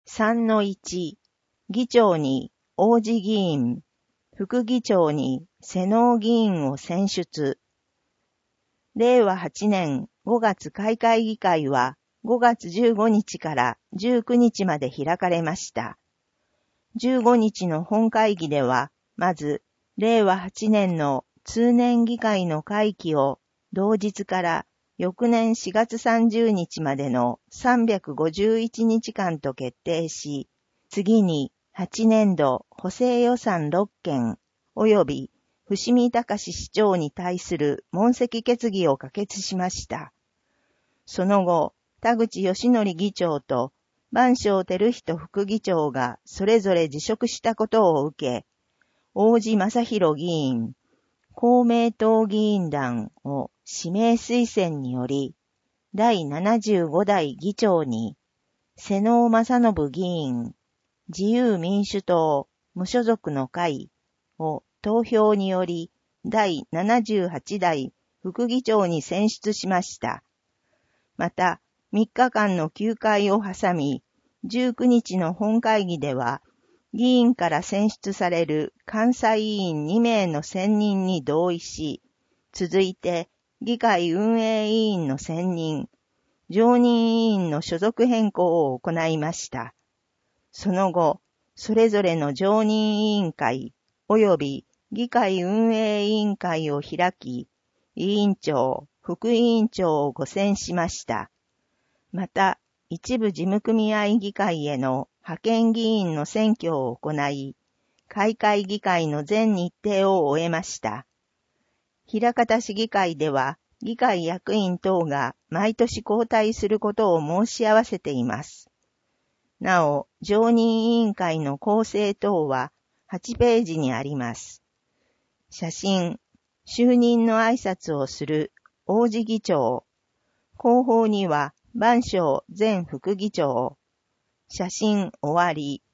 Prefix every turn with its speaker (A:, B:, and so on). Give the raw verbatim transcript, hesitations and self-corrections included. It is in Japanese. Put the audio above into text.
A: さんのいち、議長に王子議員、副議長に瀬能議員を選出。れいわはちねんごがつ開会議会はごがつじゅうごにちからじゅうくにちまで開かれました。じゅうごにちの本会議では、まず、れいわはちねんの通年議会の会期を同日から翌年しがつさんじゅうにちまでのさんびゃくごじゅういちにちかんと決定し、次にはちねんど補正予算ろっけん及び伏見隆市長に対する問責決議を可決しました。その後、田口義則議長と番匠照人副議長がそれぞれ辞職したことを受け、王子正弘議員、公明党議員団を指名推薦により、だいななじゅうごだい議長に、瀬能正信議員、自由民主党、無所属の会を投票により、だいななじゅうはちだい副議長に選出しました。また、みっかかんの休会を挟み、じゅうくにちの本会議では、議員から選出される監査委員にめいの選任に同意し、続いて議会運営委員の選任、常任委員の所属変更を行いました。その後、それぞれの常任委員会及び議会運営委員会を開き、委員長、副委員長をご選しました。また、一部事務組合議会への派遣議員の選挙を行い、開会議会の全日程を終えました。枚方市議会では、議会役員等が毎年交代することを申し合わせています。なお、常任委員会の構成等ははちページにあります。写真、就任の挨拶をする王子議長。後方には番匠前副議長。写真終わり。